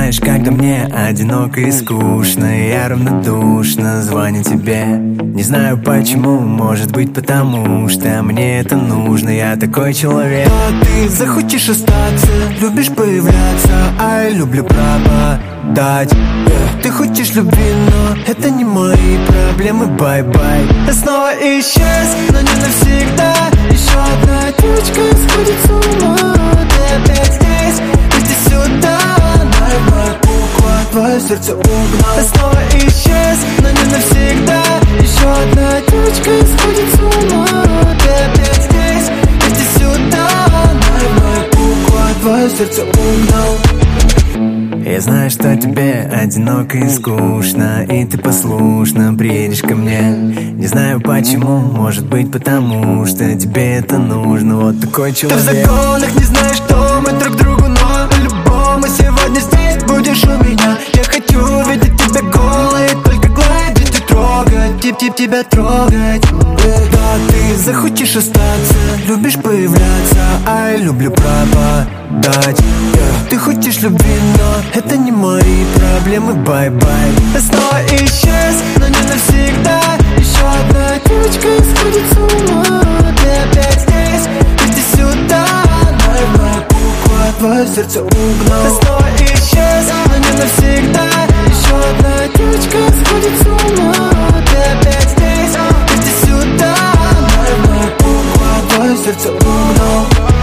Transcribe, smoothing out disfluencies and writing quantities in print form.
знаешь, когда мне одиноко и скучно, я равнодушно звоню тебе. Не знаю почему, может быть потому что мне это нужно, я такой человек. А ты захочешь остаться, любишь появляться, а я люблю пропадать. Ты хочешь любви, но это не мои проблемы, бай-бай. Я снова исчез, но не навсегда. Еще одна точка сходит с ума. Ты опять здесь, иди сюда. Моя буква, твое сердце угнал. Я снова исчез, но не навсегда. Еще одна точка сходит с ума. Ты опять здесь, иди сюда. Моя буква, твое сердце угнал. Я знаю, что тебе одиноко и скучно, и ты послушно приедешь ко мне. Не знаю почему, может быть потому что тебе это нужно, вот такой человек. Ты в законах не знаешь, что мы друг другу, но по-любому сегодня здесь будешь у меня. Я хочу видеть тебя голой, только гладить и трогать, тебя трогать. Да, ты захочешь остаться, любишь появляться, а я люблю пропадать. Ты хочешь любви, но это не мои проблемы, бай-бай. Я снова исчез, но не навсегда. Еще одна точка сходит с ума. Ты опять здесь, иди сюда. Моя буква, твое сердце угнал. Я снова исчез, но не навсегда. Еще одна точка сходит с ума. Ты опять здесь, иди сюда. Моя буква, твое сердце угнал.